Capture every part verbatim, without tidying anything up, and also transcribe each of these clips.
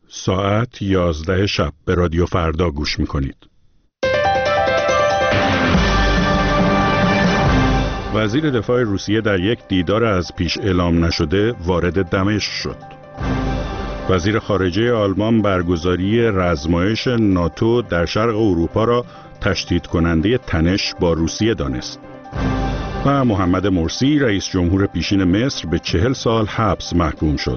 ساعت یازده شب به رادیو فردا گوش میکنید. وزیر دفاع روسیه در یک دیدار از پیش اعلام نشده وارد دمشق شد. وزیر خارجه آلمان برگزاری رزمایش ناتو در شرق اروپا را تشدید کننده تنش با روسیه دانست. و محمد مرسی رئیس جمهور پیشین مصر به چهل سال حبس محکوم شد.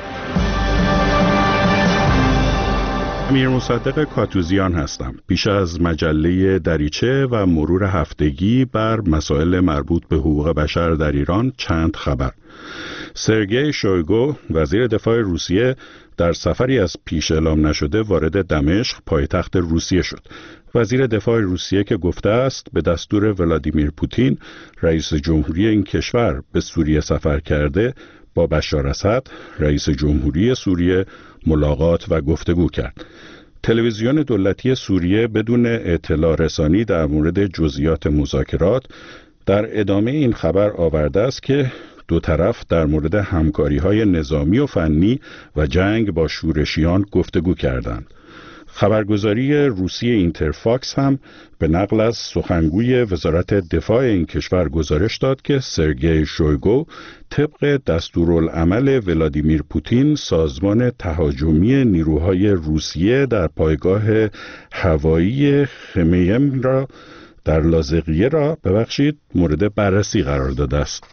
امیر مصدق کاتوزیان هستم. پیش از مجله دریچه و مرور هفتگی بر مسائل مربوط به حقوق بشر در ایران چند خبر. سرگئی شویگو وزیر دفاع روسیه در سفری از پیش اعلام نشده وارد دمشق پایتخت روسیه شد. وزیر دفاع روسیه که گفته است به دستور ولادیمیر پوتین رئیس جمهوری این کشور به سوریه سفر کرده، با بشار اسد رئیس جمهوری سوریه ملاقات و گفتگو کرد. تلویزیون دولتی سوریه بدون اطلاع رسانی در مورد جزئیات مذاکرات در ادامه این خبر آورده است که دو طرف در مورد همکاری‌های نظامی و فنی و جنگ با شورشیان گفتگو کردند. خبرگزاری روسی اینترفاکس هم به نقل از سخنگوی وزارت دفاع این کشور گزارش داد که سرگئی شویگو طبق دستورالعمل ولادیمیر پوتین سازمان تهاجمی نیروهای روسیه در پایگاه هوایی خمیم را در لاذقیه را ببخشید مورد بررسی قرار داده است.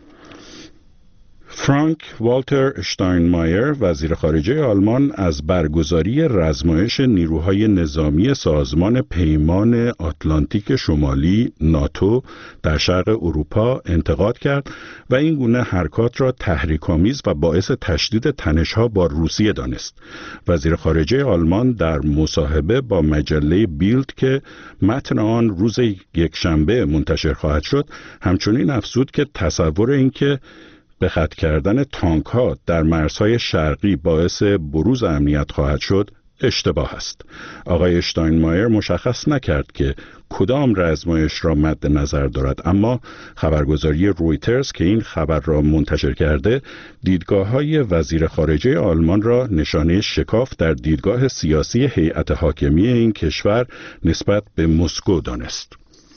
فرانک والتر اشتاینمایر وزیر خارجه آلمان از برگزاری رزمایش نیروهای نظامی سازمان پیمان آتلانتیک شمالی ناتو در شرق اروپا انتقاد کرد و این گونه حرکات را تحریک‌آمیز و باعث تشدید تنش‌ها با روسیه دانست. وزیر خارجه آلمان در مصاحبه با مجله بیلد که متن آن روز یکشنبه منتشر خواهد شد همچنین افزود که تصور این که به خط کردن تانک ها در مرزهای شرقی باعث بروز امنیت خواهد شد اشتباه است. آقای اشتاینمایر مشخص نکرد که کدام رزمایش را مد نظر دارد، اما خبرگزاری رویترز که این خبر را منتشر کرده دیدگاه‌های وزیر خارجه آلمان را نشانه شکاف در دیدگاه سیاسی هیئت حاکمی این کشور نسبت به مسکو دانست.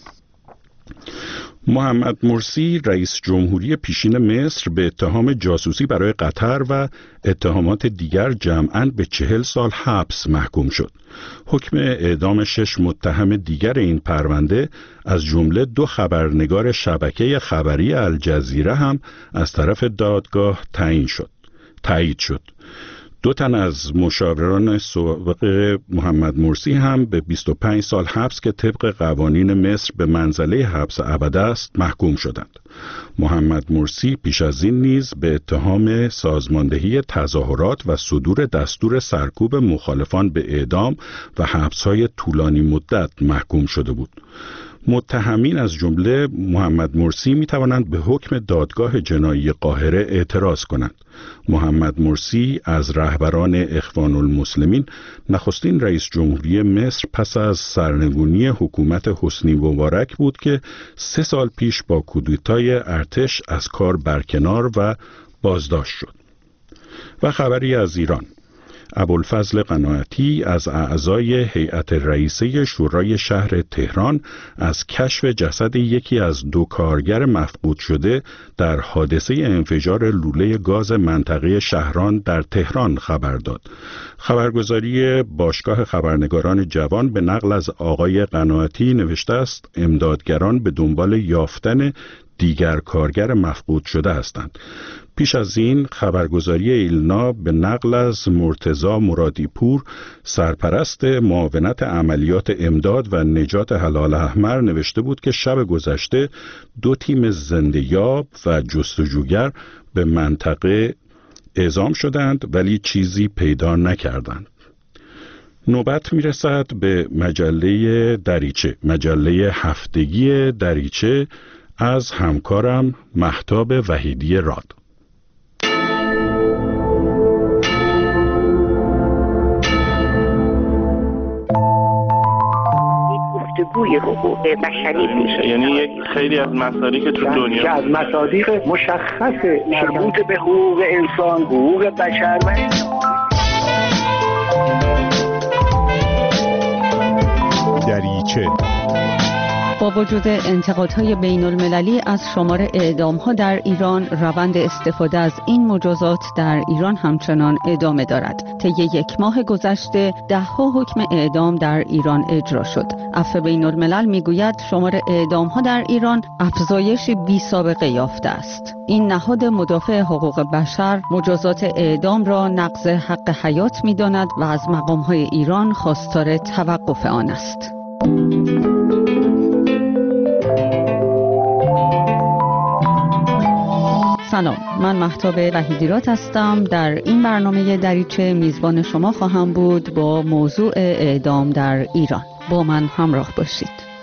محمد مرسی رئیس جمهوری پیشین مصر به اتهام جاسوسی برای قطر و اتهامات دیگر جمعاً به چهل سال حبس محکوم شد. حکم اعدام شش متهم دیگر این پرونده از جمله دو خبرنگار شبکه خبری الجزیره هم از طرف دادگاه تعیین شد. تایید شد. دو تن از مشاوران سابق محمد مرسی هم به بیست و پنج سال حبس که طبق قوانین مصر به منزله حبس ابد است محکوم شدند. محمد مرسی پیش از این نیز به اتهام سازماندهی تظاهرات و صدور دستور سرکوب مخالفان به اعدام و حبس‌های طولانی مدت محکوم شده بود. متهمین از جمله محمد مرسی می توانند به حکم دادگاه جنایی قاهره اعتراض کنند. محمد مرسی از رهبران اخوان المسلمین نخستین رئیس جمهوری مصر پس از سرنگونی حکومت حسنی مبارک بود که سه سال پیش با کودتای ارتش از کار برکنار و بازداشت شد. و خبری از ایران. ابوالفضل قناعتی از اعضای هیئت رئیسه شورای شهر تهران از کشف جسد یکی از دو کارگر مفقود شده در حادثه انفجار لوله گاز منطقه شهران در تهران خبر داد. خبرگزاری باشگاه خبرنگاران جوان به نقل از آقای قناعتی نوشته است امدادگران به دنبال یافتن دیگر کارگر مفقود شده هستند. پیش از این خبرگزاری ایلنا به نقل از مرتضی مرادیپور سرپرست معاونت عملیات امداد و نجات هلال احمر نوشته بود که شب گذشته دو تیم زنده‌یاب و جستجوگر به منطقه اعزام شدند ولی چیزی پیدا نکردند. نوبت میرسد به مجله دریچه، مجله هفتگی دریچه از همکارم مهتاب وحیدی راد. گفتگوی حقوق بشری میشه، یعنی یک خیلی از مصادیق که تو دنیا از مصادیق مشخص مربوط به حقوق انسان، حقوق بشر و با وجود انتقادهای بین المللی از شمار اعدام‌ها در ایران، روند استفاده از این مجازات در ایران همچنان ادامه دارد. طی یک ماه گذشته ده‌ها حکم اعدام در ایران اجرا شد. عفو بین الملل میگوید شمار اعدام‌ها در ایران افزایش بی سابقه یافته است. این نهاد مدافع حقوق بشر مجازات اعدام را نقض حق حیات می‌داند و از مقام‌های ایران خواستار توقف آن است. سلام، من مهتاب وحیدیرات هستم. در این برنامه دریچه میزبان شما خواهم بود با موضوع اعدام در ایران. با من همراه باشید.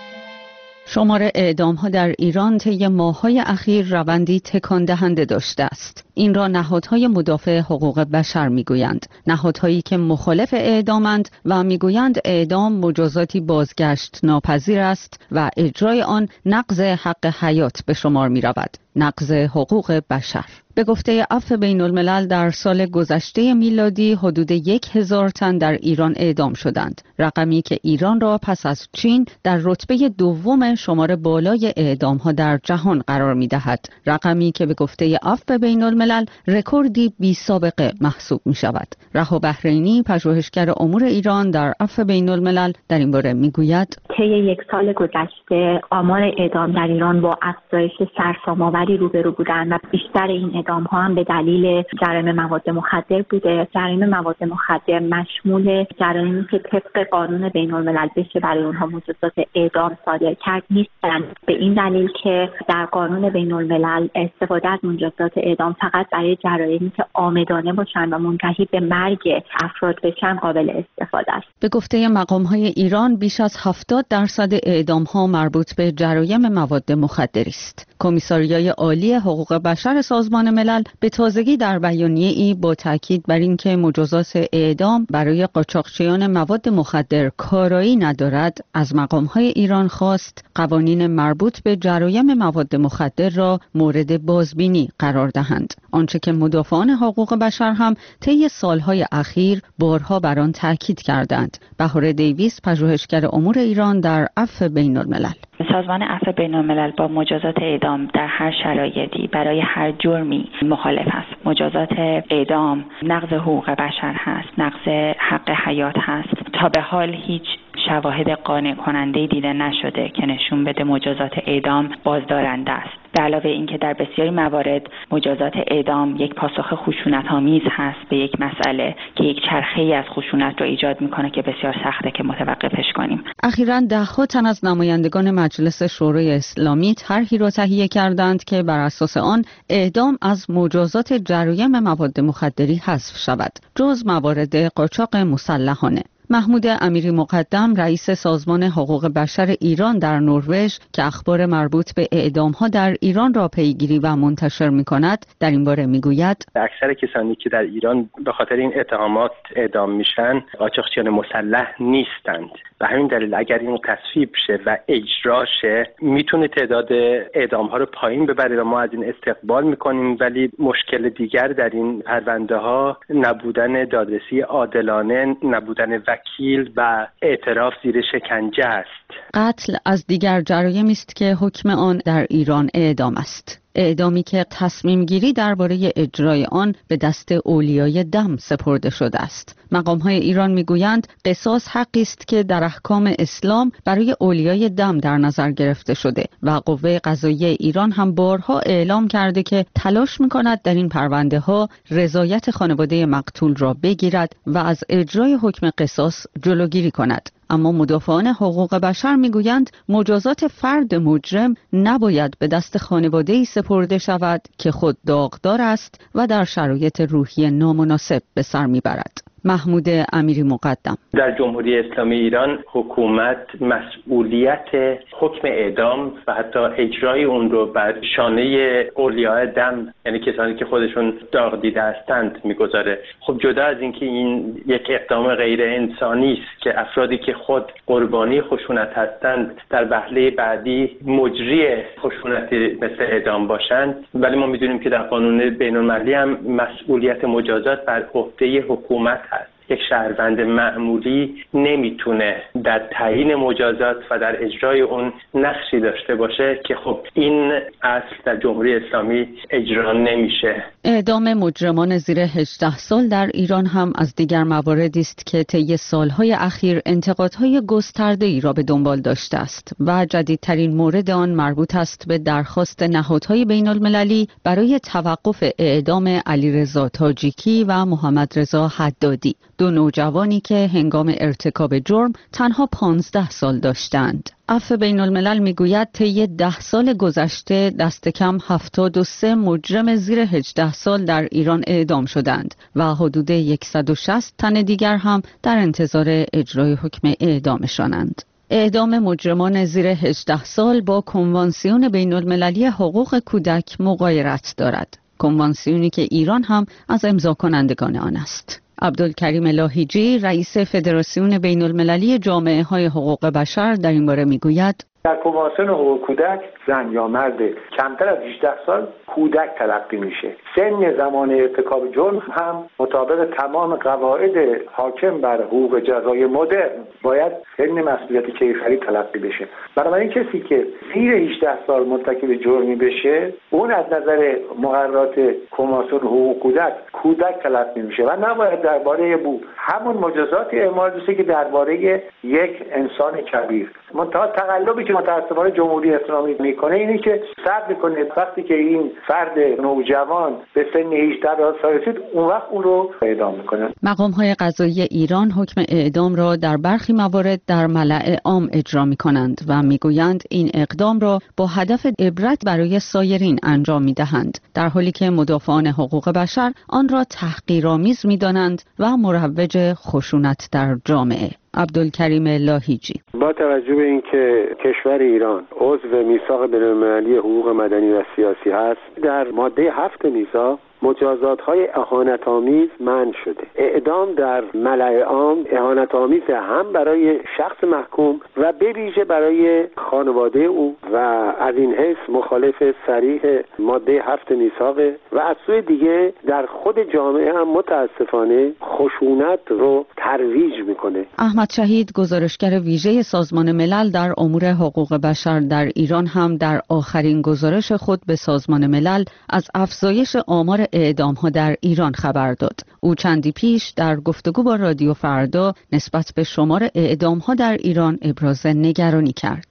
شمار اعدام‌ها در ایران طی ماه‌های اخیر روندی تکان دهنده داشته است. این را نهادهای مدافع حقوق بشر میگویند. نهادهایی که مخالف اعدامند و میگویند اعدام مجازاتی بازگشت ناپذیر است و اجرای آن نقض حق حیات به شمار می‌رود. نقض حقوق بشر. به گفته عفو بین الملل در سال گذشته میلادی حدود یک هزار تن در ایران اعدام شدند. رقمی که ایران را پس از چین در رتبه دوم شمار بالای اعدام‌ها در جهان قرار می‌دهد. رقمی که به گفته عفو بین الملل رکوردی بی سابقه محسوب می‌شود. رها بحرینی، پژوهشگر امور ایران در عفو بین الملل، در این باره می‌گوید طی یک سال گذشته آمار اعدام در ایران با افزایش سرسام‌آوری روبرو بودند و بیشتر این اعدام ها هم به دلیل جرایم مواد مخدر بوده. جرایم مواد مخدر مشمول جرایمی که طبق قانون بین الملل بشه برای اونها مجازات اعدام صادر کرد نیستند، به این دلیل که در قانون بین الملل استفاده از مجازات اعدام فقط برای جرایمی که عامدانه باشند و منتهی به مرگ افراد بشن قابل استفاده است. به گفته مقام های ایران بیش از هفتاد درصد اعدام ها مربوط به جرایم مواد مخدری است. کمیساریای عالی حقوق بشر سازمان ملل به تازگی در بیانیه‌ای با تاکید بر اینکه مجازات اعدام برای قاچاقچیان مواد مخدر کارایی ندارد، از مقام‌های ایران خواست قوانین مربوط به جرایم مواد مخدر را مورد بازبینی قرار دهند. آنچه که مدافعان حقوق بشر هم طی سالهای اخیر بارها بر آن تاکید کردند. بهار دیویس، پژوهشگر امور ایران در عفو بین الملل. سازمان عفو بین الملل با مجازات اعدام در هر شرایطی برای هر جرمی مخالف است. مجازات اعدام نقض حقوق بشر هست، نقض حق حیات هست. تا به حال هیچ شواهد قانع کننده دیده نشده که نشون بده مجازات اعدام بازدارنده است. به علاوه اینکه در بسیاری موارد مجازات اعدام یک پاسخ خشونت‌آمیز هست به یک مسئله که یک چرخه‌ای از خشونت را ایجاد می‌کنه که بسیار سخته که متوقفش کنیم. اخیراً ده‌ها تن از نمایندگان مجلس شورای اسلامی طرحی را تهیه کردند که بر اساس آن اعدام از مجازات جرایم مواد مخدری حذف شود، جز موارد قاچاق مسلحانه. محمود امیری مقدم، رئیس سازمان حقوق بشر ایران در نروژ که اخبار مربوط به اعدام‌ها در ایران را پیگیری و منتشر می‌کند، در این باره می‌گوید اکثر کسانی که در ایران به خاطر این اتهامات اعدام میشن قاچاقچیان مسلح نیستند. به همین دلیل اگر این تصویب شه و اجرا شه میتونه تعداد اعدام‌ها رو پایین ببره و ما از این استقبال می‌کنیم، ولی مشکل دیگر در این پرونده‌ها نبودن دادرسی عادلانه، نبودن وکیل و اعتراف زیر شکنجه است. قتل از دیگر جرایمی است که حکم آن در ایران اعدام است. اعدامی که تصمیم گیری درباره اجرای آن به دست اولیای دم سپرده شده است. مقام‌های ایران میگویند قصاص حقی است که در احکام اسلام برای اولیای دم در نظر گرفته شده و قوه قضاییه ایران هم بارها اعلام کرده که تلاش می‌کند در این پرونده‌ها رضایت خانواده مقتول را بگیرد و از اجرای حکم قصاص جلوگیری کند. اما مدافعان حقوق بشر میگویند مجازات فرد مجرم نباید به دست خانواده‌ای سپرده شود که خود داغدار است و در شرایط روحی نامناسب به سر میبرد. محمود امیری مقدم: در جمهوری اسلامی ایران حکومت مسئولیت حکم اعدام و حتی اجرای اون رو بر شانه اولیاء دم، یعنی کسانی که خودشون داغ دیده هستند، میگذاره. خب جدا از اینکه این یک اقدام غیر انسانی است که افرادی که خود قربانی خشونت هستند در وهله بعدی مجری خشونت مثل اعدام باشند، ولی ما میدونیم که در قانون بین‌المللی هم مسئولیت مجازات بر عهده حکومت هست. یک شهروند معمولی نمیتونه در تعیین مجازات و در اجرای اون نقشی داشته باشه که خب این اصل در جمهوری اسلامی اجرا نمیشه. اعدام مجرمان زیر هجده سال در ایران هم از دیگر مواردی است که طی سالهای اخیر انتقادهای گسترده‌ای را به دنبال داشته است و جدیدترین مورد آن مربوط است به درخواست نهادهای بین المللی برای توقف اعدام علیرضا تاجیکی و محمد رضا حدادی، دو نوجوانی که هنگام ارتکاب جرم تنها پانزده سال داشتند. عفو بین الملل میگوید طی ده سال گذشته دست کم هفتاد و سه مجرم زیر هجده سال در ایران اعدام شدند و حدود صد و شصت تن دیگر هم در انتظار اجرای حکم اعدامشانند. اعدام مجرمان زیر هجده سال با کنوانسیون بین المللی حقوق کودک مغایرت دارد، کنوانسیونی که ایران هم از امضا کنندگان آن است. عبدالکریم لاهیجی، رئیس فدراسیون بین المللی جامعه های حقوق بشر در این باره میگوید در کنوانسیون حقوق کودک زن یا مرد کمتر از هجده سال کودک تلقی میشه. سن زمان ارتکاب جرم هم مطابق تمام قواعد حاکم بر حقوق جزای مدرن باید سن مسئولیت کیفری تلقی بشه. بنابراین کسی که زیر هجده سال مرتکب جرمی بشه اون از نظر مقررات کنوانسیون حقوق کودک کودک تلقی میشه و نباید درباره بو همون مجازات اعمال بشه که درباره یک انسان کبیر. منتها تقلبی که متأسفانه جمهوری اسلامی میکنه اینه که صبر میکنه وقتی که این فرد نوجوان به سن هجده سال رسید اون وقت اون رو اعدام میکنه. مقام‌های قضایی ایران حکم اعدام را در برخی موارد در ملأ عام اجرا میکنند و میگویند این اقدام را با هدف عبرت برای سایرین انجام میدهند، در حالی که مدافعان حقوق بشر آن را تحقیرآمیز میدانند و مروج خشونت در جامعه. عبدالکریم لاهیجی: با توجه به اینکه کشور ایران عضو میثاق بین‌المللی حقوق مدنی و سیاسی هست، در ماده هفت میثاق مجازات‌های اهانت‌آمیز منع شده. اعدام در ملأ عام اهانت‌آمیز هم برای شخص محکوم و به ویژه برای خانواده او و از این حیث مخالف صریح ماده هفت میثاق و از سوی دیگه در خود جامعه هم متاسفانه خشونت رو ترویج میکنه. احمد شهید، گزارشگر ویژه سازمان ملل در امور حقوق بشر در ایران، هم در آخرین گزارش خود به سازمان ملل از افزایش آمار اعدام ها در ایران خبر داد. او چندی پیش در گفتگو با رادیو فردا نسبت به شمار اعدام ها در ایران ابراز نگرانی کرد.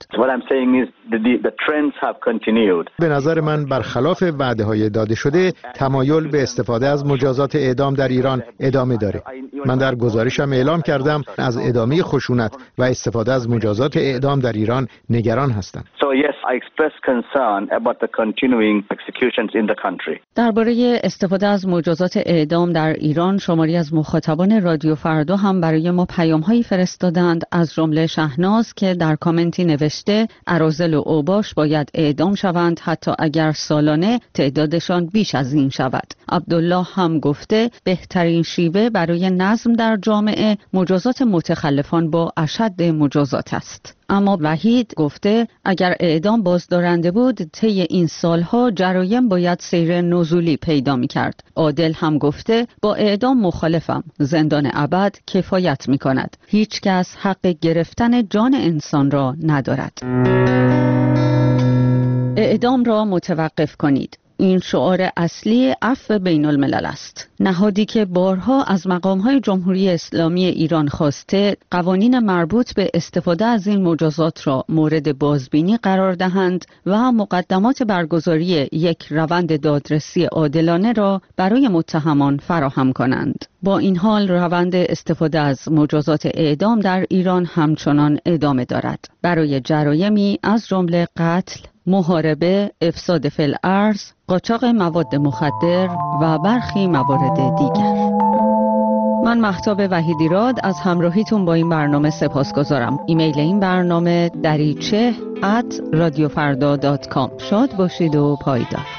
به نظر من برخلاف وعده های داده شده تمایل به استفاده از مجازات اعدام در ایران ادامه داره. من در گزارشم اعلام کردم از ادامه خشونت و استفاده از مجازات اعدام در ایران نگران هستم. درباره استفاده از مجازات اعدام در ایران شماری از مخاطبان رادیو فردا هم برای ما پیام‌هایی فرستادند، از جمله شهناز که در کامنتی نوشته اراذل و اوباش باید اعدام شوند حتی اگر سالانه تعدادشان بیش از این شود. عبدالله هم گفته بهترین شیوه برای نظم در جامعه مجازات متخلفان با اشد مجازات است. اما وحید گفته اگر اعدام بازدارنده بود طی این سالها جرایم باید سیر نزولی پیدا می کرد. عادل هم گفته با اعدام مخالفم، زندان ابد کفایت می کند. هیچ کس حق گرفتن جان انسان را ندارد. اعدام را متوقف کنید. این شعار اصلی عفو بین الملل است. نهادی که بارها از مقام‌های جمهوری اسلامی ایران خواسته قوانین مربوط به استفاده از این مجازات را مورد بازبینی قرار دهند و مقدمات برگزاری یک روند دادرسی عادلانه را برای متهمان فراهم کنند. با این حال روند استفاده از مجازات اعدام در ایران همچنان ادامه دارد. برای جرایمی از جمله قتل، محاربه، افساد فی الارض، قاچاق مواد مخدر و برخی موارد دیگر. من مهتاب وحیدیراد از همراهیتون با این برنامه سپاسگزارم. ایمیل این برنامه دریچه ات رادیو فردا دات کام. شاد باشید و پایدار.